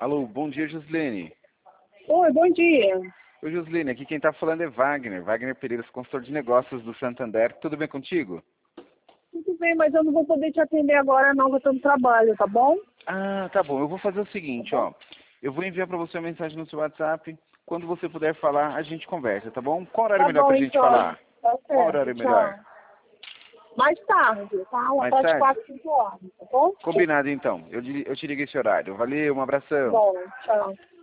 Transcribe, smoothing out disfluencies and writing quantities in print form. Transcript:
Alô, bom dia, Joslene. Oi, bom dia. Oi, Joslene, aqui quem está falando é Wagner Pereira, consultor de negócios do Santander. Tudo bem contigo? Tudo bem, mas eu não vou poder te atender agora não, eu estou no trabalho, tá bom? Ah, tá bom. Eu vou fazer o seguinte, Tá bom? ó. Eu vou enviar para você uma mensagem no seu WhatsApp. Quando você puder falar, a gente conversa, tá bom? Qual horário Tá melhor bom, pra gente então. falar? Tá Qual certo, horário melhor? tchau. Mais tarde, tá? Lá Mais para as tarde? 4, 5 horas, tá bom? Combinado, então. Eu te ligo esse horário. Valeu, um abração. Bom, tchau.